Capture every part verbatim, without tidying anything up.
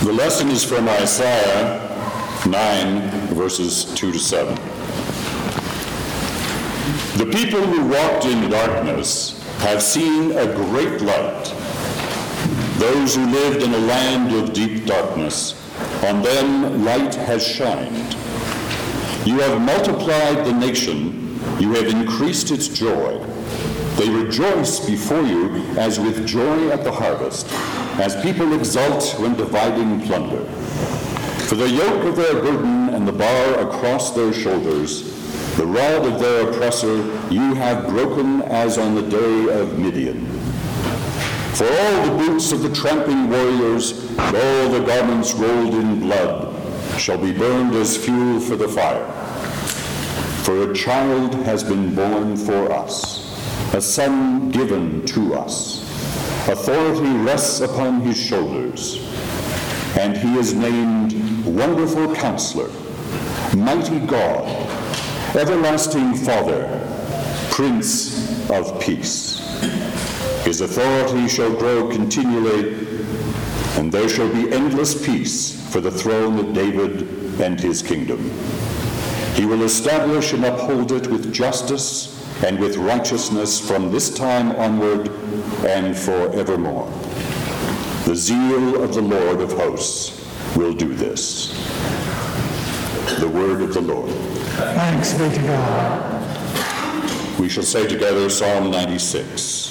The lesson is from Isaiah nine, verses two to seven. The people who walked in darkness have seen a great light. Those who lived in a land of deep darkness, on them light has shined. You have multiplied the nation, you have increased its joy. They rejoice before you as with joy at the harvest, as people exult when dividing plunder. For the yoke of their burden and the bar across their shoulders, the rod of their oppressor, you have broken as on the day of Midian. For all the boots of the tramping warriors, and all the garments rolled in blood, shall be burned as fuel for the fire. For a child has been born for us, a son given to us. Authority rests upon his shoulders, and he is named Wonderful Counselor, Mighty God, Everlasting Father, Prince of Peace. His authority shall grow continually, and there shall be endless peace for the throne of David and his kingdom. He will establish and uphold it with justice and with righteousness from this time onward and forevermore. The zeal of the Lord of hosts will do this. The word of the Lord. Thanks be to God. We shall say together Psalm ninety-six.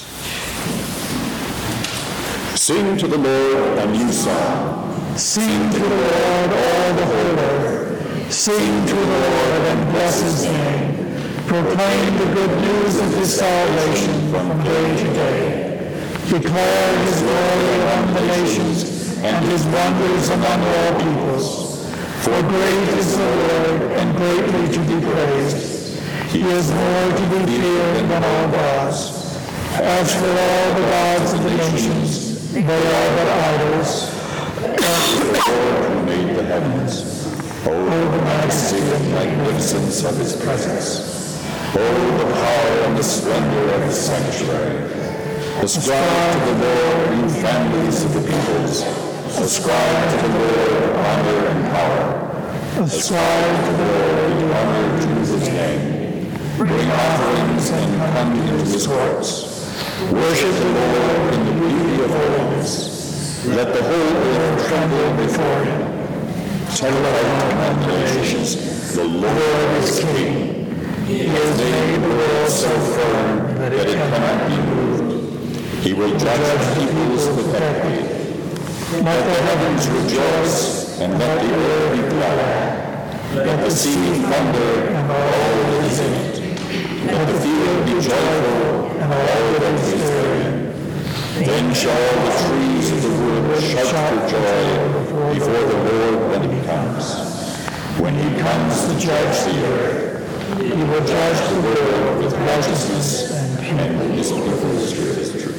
Sing to the Lord a new song. Sing to the Lord all the whole earth. Sing to the Lord and bless his name. Proclaim the good news of his salvation from day to day. Declare his glory among the nations and his wonders among all peoples. For great is the Lord and greatly to be praised. He is more to be feared than all gods. As for all the gods of the nations, they are but idols. As the Lord who made the heavens. Oh, the majesty and magnificence of his presence. Oh, the power and the splendor of his sanctuary. Ascribe to the Lord, you families of the peoples. Ascribe to the Lord honor and power. Ascribe to the Lord the honor to his name. Bring offerings and come into his courts. Worship the Lord in the beauty of holiness. Let the whole earth tremble before him. Tell among the nations, the Lord is king. He has made the world so firm that it cannot be moved. He will judge the peoples with equity. Let the heavens rejoice, and let the earth be glad. Let the sea thunder, and all that is in it. Let the field be joyful, and all that is therein. Then shall the trees of the wood shout for joy before the Lord when he comes. When he comes to judge the earth, he will judge the world with righteousness and his people with truth.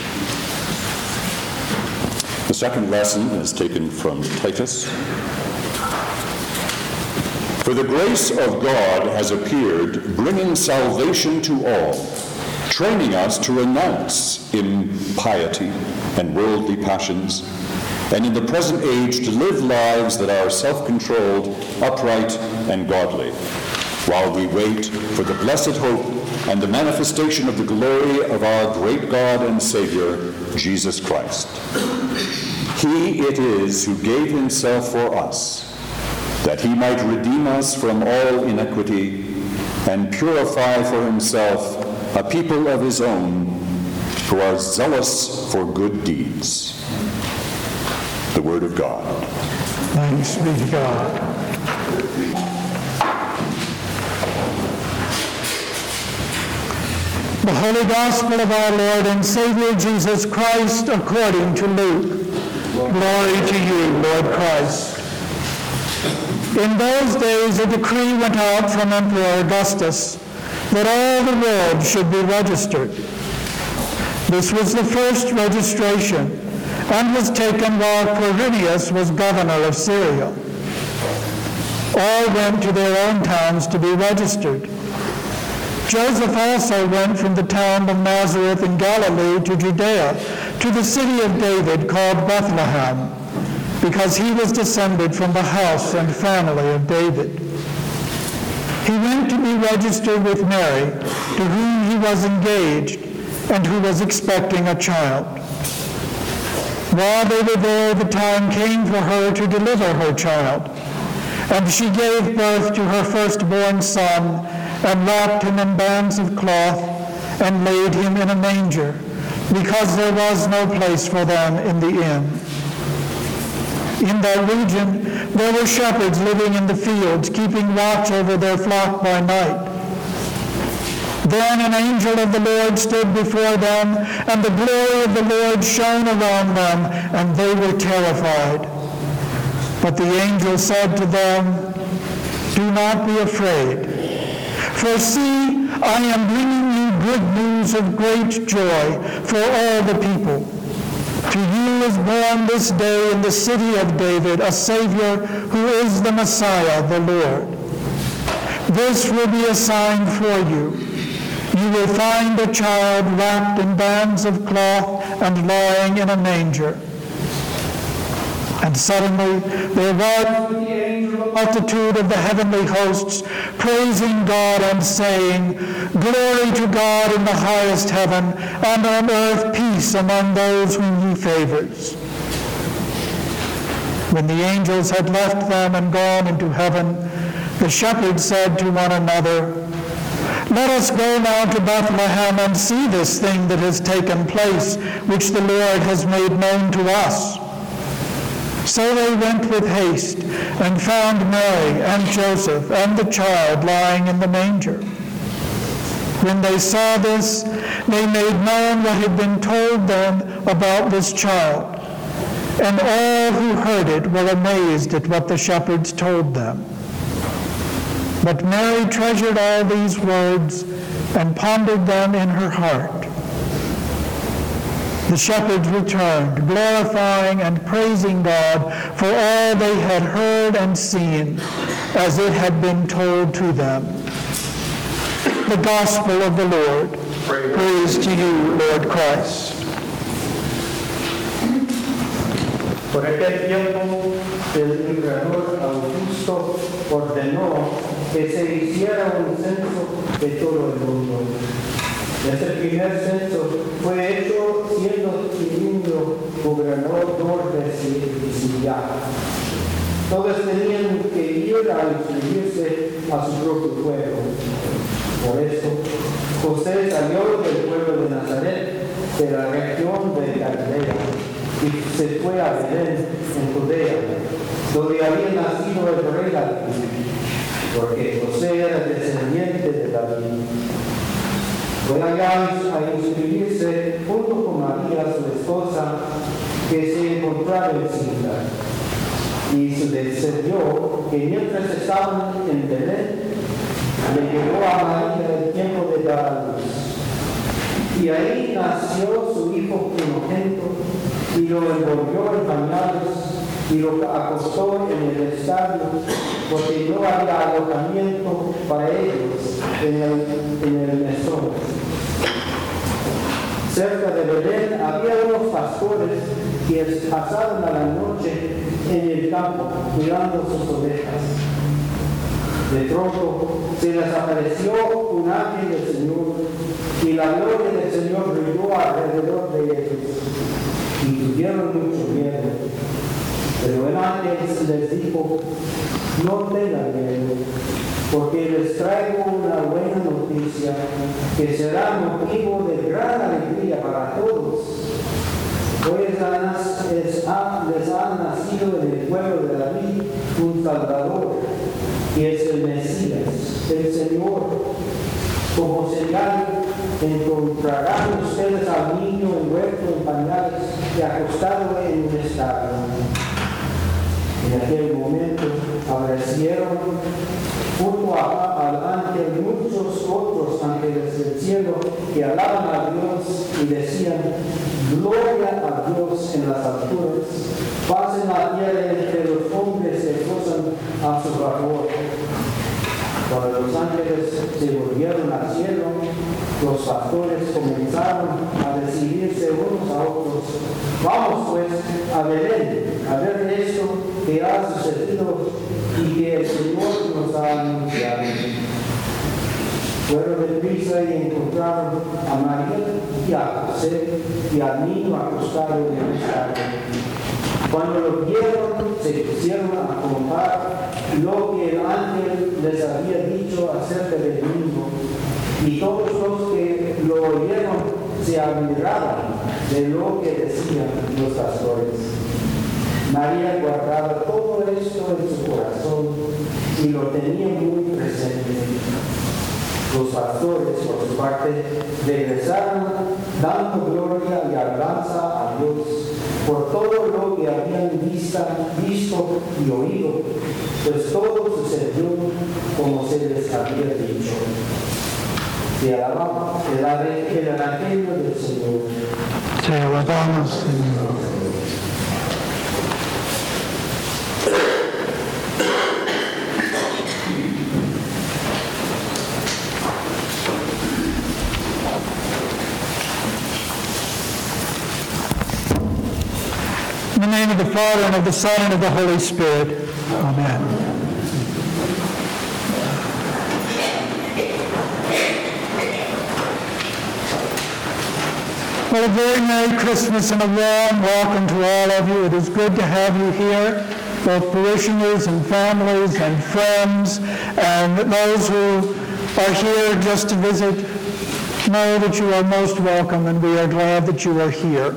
The second lesson is taken from Titus. For the grace of God has appeared, bringing salvation to all, training us to renounce impiety and worldly passions, and in the present age to live lives that are self-controlled, upright, and godly, while we wait for the blessed hope and the manifestation of the glory of our great God and Savior, Jesus Christ. He it is who gave himself for us, that he might redeem us from all iniquity and purify for himself a people of his own who are zealous for good deeds. The word of God. Thanks be to God. The Holy Gospel of our Lord and Savior Jesus Christ according to Luke. Glory to you, Lord Christ. In those days a decree went out from Emperor Augustus that all the world should be registered. This was the first registration and was taken while Quirinius was governor of Syria. All went to their own towns to be registered. Joseph also went from the town of Nazareth in Galilee to Judea, to the city of David called Bethlehem, because he was descended from the house and family of David. He went to be registered with Mary, to whom he was engaged, and who was expecting a child. While they were there, the time came for her to deliver her child. And she gave birth to her firstborn son, and wrapped him in bands of cloth, and laid him in a manger, because there was no place for them in the inn. In that region there were shepherds living in the fields, keeping watch over their flock by night. Then an angel of the Lord stood before them, and the glory of the Lord shone around them, and they were terrified. But the angel said to them, "Do not be afraid, for see, I am bringing you good news of great joy for all the people. To you is born this day in the city of David a Savior, who is the Messiah, the Lord. This will be a sign for you. You will find a child wrapped in bands of cloth and lying in a manger." And suddenly there was with the angel a multitude of the heavenly hosts, praising God and saying, "Glory to God in the highest heaven, and on earth peace among those whom he favors." When the angels had left them and gone into heaven, the shepherds said to one another, "Let us go now to Bethlehem and see this thing that has taken place, which the Lord has made known to us." So they went with haste and found Mary and Joseph and the child lying in the manger. When they saw this, they made known what had been told them about this child. And all who heard it were amazed at what the shepherds told them. But Mary treasured all these words and pondered them in her heart. The shepherds returned, glorifying and praising God for all they had heard and seen, as it had been told to them. The Gospel of the Lord. Praise, Praise to you, Lord Christ. Por aquel tiempo, el emperador Augusto ordenó que se hiciera un censo de todo el mundo. Este primer censo fue hecho siendo Quirinio gobernador de Sicilia. Todos tenían que ir a inscribirse a su propio pueblo. Por eso, José salió del pueblo de Nazaret, de la región de Galilea, y se fue a Belén, en Judea, donde había nacido el rey David, porque José era descendiente de David. Fue allá a inscribirse junto con María, su esposa, que se encontraba encinta. Y sucedió que mientras estaban en Belén, le llegó a María el tiempo de dar a luz. Y ahí nació su hijo primogénito, y lo envolvió en pañales, y lo acostó en el estadio, porque no había alojamiento para ellos en el, en el mesón. Cerca de Belén había unos pastores que pasaban a la noche en el campo cuidando sus ovejas. De pronto se les apareció un ángel del Señor, y la gloria del Señor brilló alrededor de ellos, y tuvieron mucho miedo. Pero el ángel les dijo: "No tengan miedo, porque les traigo una buena noticia que será motivo de gran alegría para todos. Pues les ha nacido en el pueblo de David un Salvador, que es el Mesías, el Señor. Como señal, encontrarán ustedes al niño envuelto en pañales y acostado en un establo". En aquel momento aparecieron junto a, al ángel muchos otros ángeles del cielo que alaban a Dios y decían: "Gloria a Dios en las alturas, paz en la tierra entre los hombres que gozan a su favor". Cuando los ángeles se volvieron al cielo, los pastores comenzaron a decir recibirse unos a otros. Vamos pues a Belén, a ver esto que ha sucedido y que el Señor nos ha anunciado. Fueron deprisa y encontraron a María y a José y al niño acostado en el estrado. Cuando lo vieron, se pusieron a contar lo que el ángel les había dicho acerca del niño, y todos los que lo oyeron se admiraban de lo que decían los pastores. María guardaba todo esto en su corazón y lo tenía muy presente. Los pastores, por su parte, regresaron dando gloria y alabanza a Dios por todo lo que habían vista, visto y oído, pues todo sucedió como se les había dicho. Te alabamos, el evangelio del Señor. Te alabamos, Señor. In the name of the Father, and of the Son, and of the Holy Spirit. Amen. Well, a very Merry Christmas and a warm welcome to all of you. It is good to have you here, both parishioners and families and friends, and those who are here just to visit. Know that you are most welcome, and we are glad that you are here.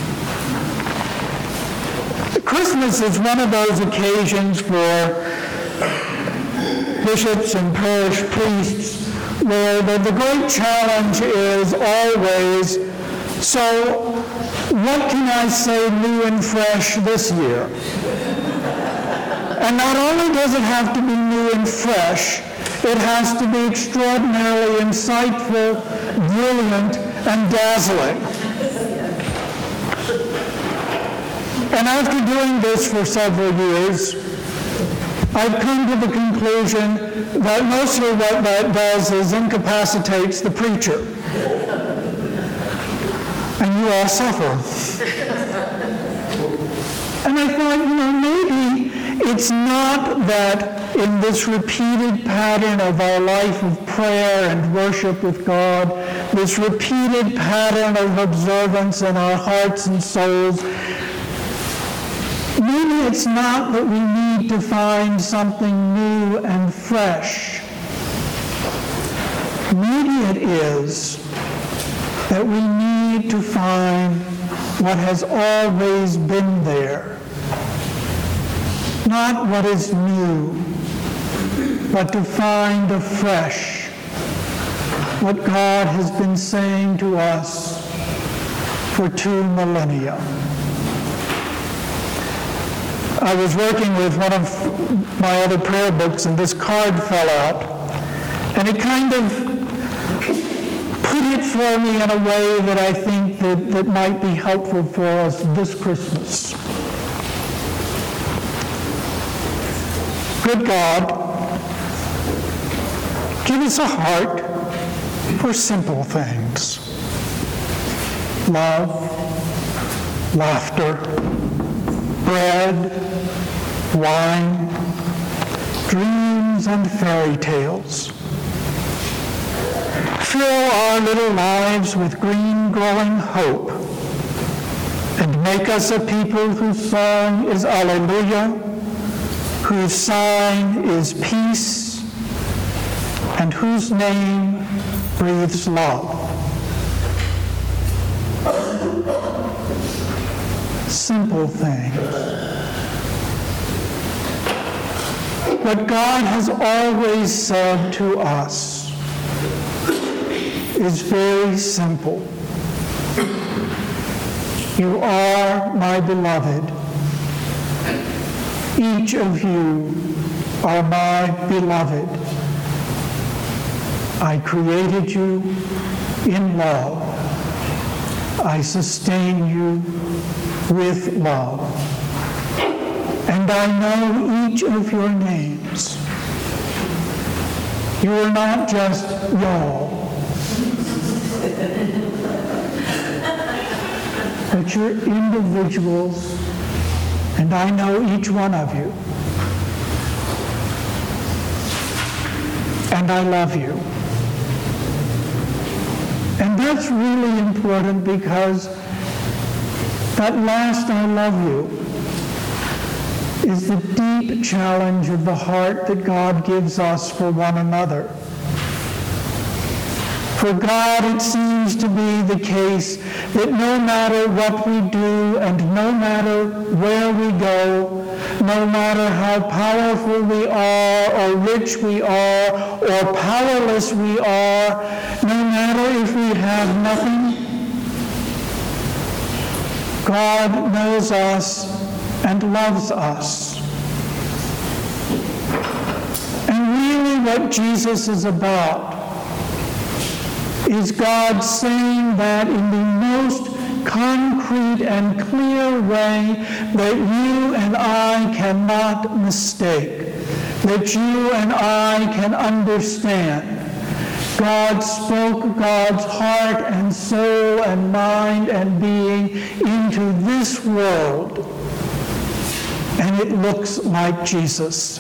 Christmas is one of those occasions for bishops and parish priests where the, the great challenge is always, so what can I say new and fresh this year? And not only does it have to be new and fresh, it has to be extraordinarily insightful, brilliant, and dazzling. And after doing this for several years, I've come to the conclusion that mostly what that does is incapacitates the preacher. And you all suffer. And I thought, you know, maybe it's not that in this repeated pattern of our life of prayer and worship with God, this repeated pattern of observance in our hearts and souls, maybe it's not that we need to find something new and fresh. Maybe it is that we need to find what has always been there. Not what is new, but to find afresh what God has been saying to us for two millennia. I was working with one of my other prayer books, and this card fell out, and it kind of put it for me in a way that I think that, that might be helpful for us this Christmas. Good God, give us a heart for simple things. Love, laughter, bread, wine, dreams and fairy tales. Fill our little lives with green growing hope and make us a people whose song is Alleluia, whose sign is peace, and whose name breathes love. Simple things. What God has always said to us is very simple. You are my beloved. Each of you are my beloved. I created you in love. I sustain you with love. And I know each of your names. You are not just y'all. that you're individuals, and I know each one of you. And I love you. And that's really important, because that last "I love you" is the deep challenge of the heart that God gives us for one another. For God, it seems to be the case that no matter what we do and no matter where we go, no matter how powerful we are or rich we are or powerless we are, no matter if we have nothing, God knows us and loves us. And really what Jesus is about is God saying that in the most concrete and clear way that you and I cannot mistake, that you and I can understand. God spoke God's heart and soul and mind and being into this world, and it looks like Jesus.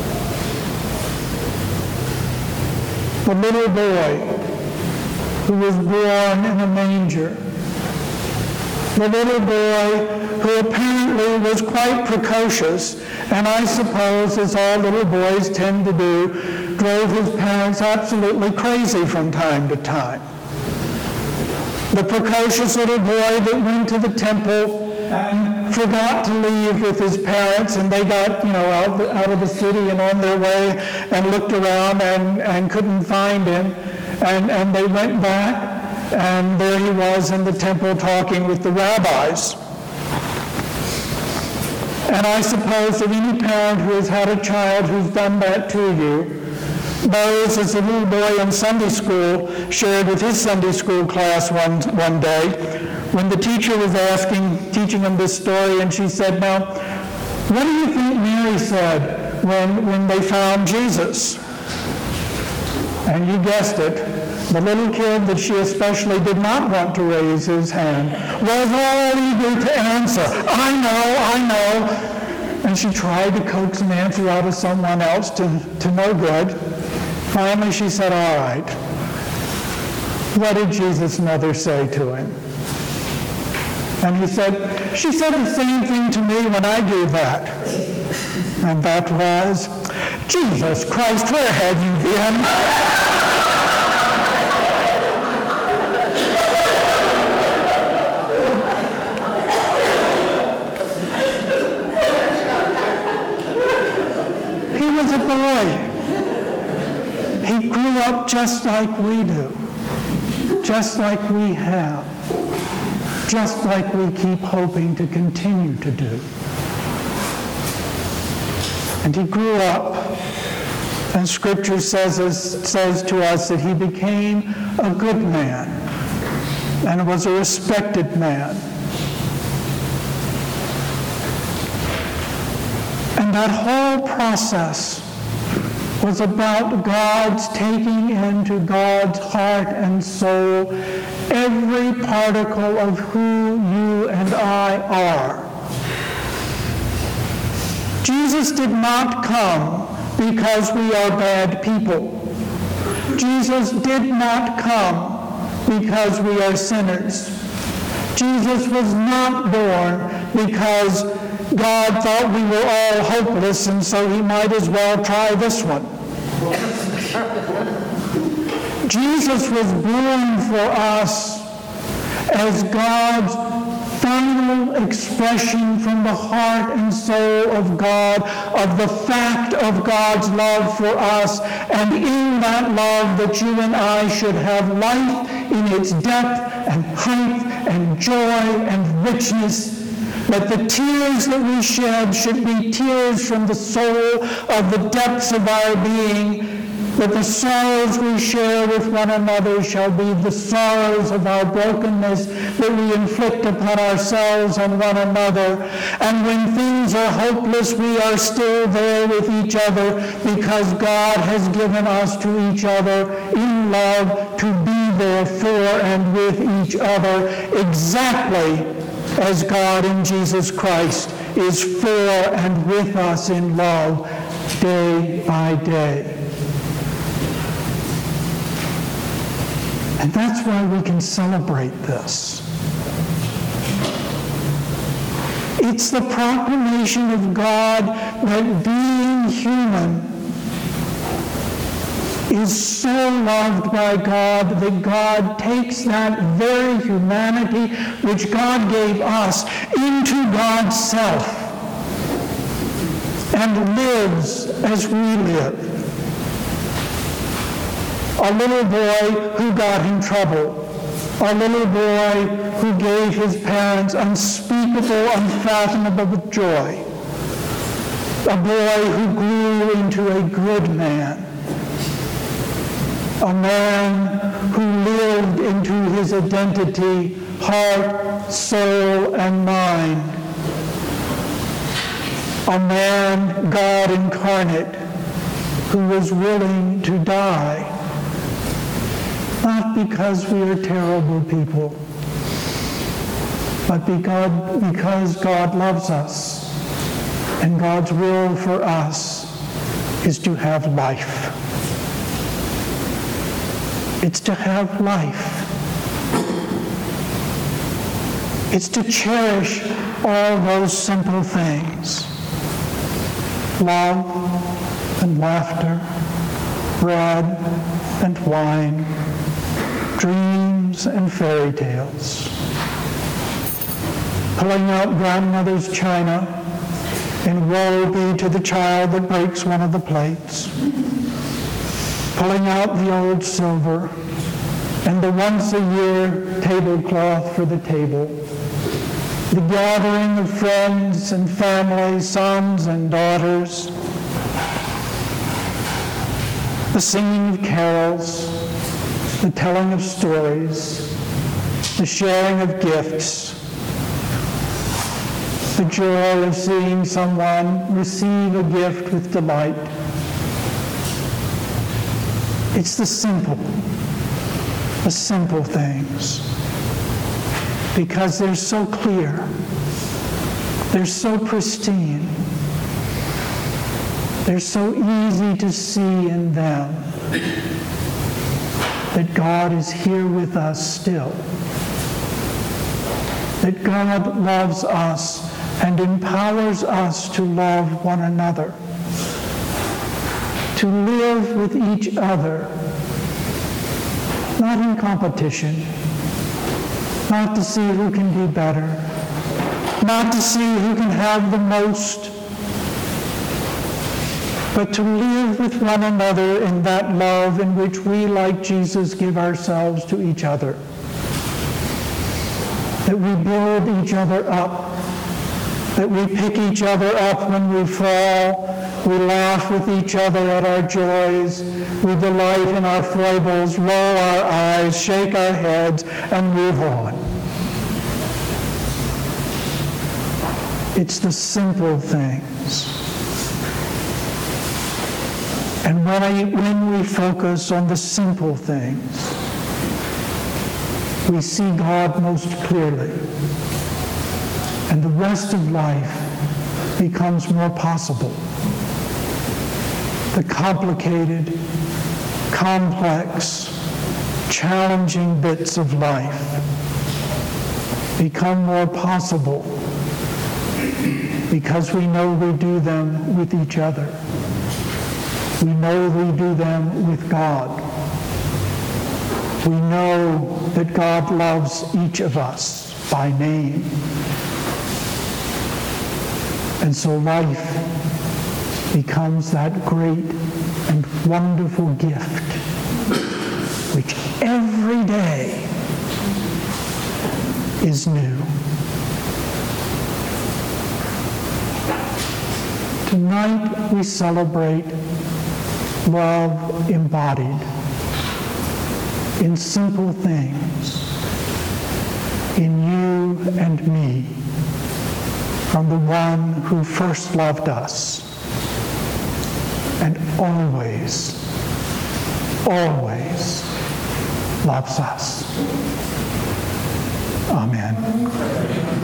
The little boy who was born in a manger. The little boy who apparently was quite precocious, and I suppose, as all little boys tend to do, drove his parents absolutely crazy from time to time. The precocious little boy that went to the temple and forgot to leave with his parents, and they got, you know, out of the, out of the city and on their way and looked around and, and couldn't find him. And, and they went back, and there he was in the temple talking with the rabbis. And I suppose that any parent who has had a child who's done that to you knows, as a little boy in Sunday school shared with his Sunday school class one, one day, when the teacher was asking, teaching him this story, and she said, "Now, what do you think Mary said when, when they found Jesus?" And you guessed it, the little kid that she especially did not want to raise his hand was all eager to answer, "I know, I know." And she tried to coax an answer out of someone else to, to no good. Finally, she said, "All right. What did Jesus' mother say to him?" And he said, "She said the same thing to me when I do that." And that was, "Jesus Christ, where have you been?" He was a boy. He grew up just like we do, just like we have, just like we keep hoping to continue to do. And he grew up, and Scripture says, says to us that he became a good man and was a respected man. And that whole process was about God's taking into God's heart and soul every particle of who you and I are. Jesus did not come because we are bad people. Jesus did not come because we are sinners. Jesus was not born because God thought we were all hopeless, and so he might as well try this one. Jesus was born for us as God's final expression from the heart and soul of God of the fact of God's love for us, and in that love that you and I should have life in its depth and height and joy and richness. That the tears that we shed should be tears from the soul of the depths of our being, that the sorrows we share with one another shall be the sorrows of our brokenness that we inflict upon ourselves and one another. And when things are hopeless, we are still there with each other because God has given us to each other in love to be there for and with each other exactly as God in Jesus Christ is for and with us in love day by day. And that's why we can celebrate this. It's the proclamation of God that being human is so loved by God that God takes that very humanity which God gave us into God's self and lives as we live. A little boy who got in trouble. A little boy who gave his parents unspeakable, unfathomable joy. A boy who grew into a good man. A man who lived into his identity, heart, soul, and mind. A man, God incarnate, who was willing to die. Not because we are terrible people, but because, because God loves us, and God's will for us is to have life. It's to have life. It's to cherish all those simple things. Love and laughter, bread and wine, dreams and fairy tales. Pulling out grandmother's china, and woe be to the child that breaks one of the plates. Pulling out the old silver, and the once-a-year tablecloth for the table. The gathering of friends and family, sons and daughters. The singing of carols, the telling of stories, the sharing of gifts, the joy of seeing someone receive a gift with delight. It's the simple, the simple things, because they're so clear, they're so pristine, they're so easy to see in them that God is here with us still, that God loves us and empowers us to love one another, to live with each other, not in competition, not to see who can be better, not to see who can have the most, but to live with one another in that love in which we, like Jesus, give ourselves to each other. That we build each other up, that we pick each other up when we fall, we laugh with each other at our joys, we delight in our foibles, roll our eyes, shake our heads, and move on. It's the simple things. And when, I, when we focus on the simple things, we see God most clearly. And the rest of life becomes more possible. The complicated, complex, challenging bits of life become more possible because we know we do them with each other. We know we do them with God. We know that God loves each of us by name. And so life becomes that great and wonderful gift which every day is new. Tonight we celebrate love embodied in simple things, in you and me, from the one who first loved us and always, always loves us. Amen.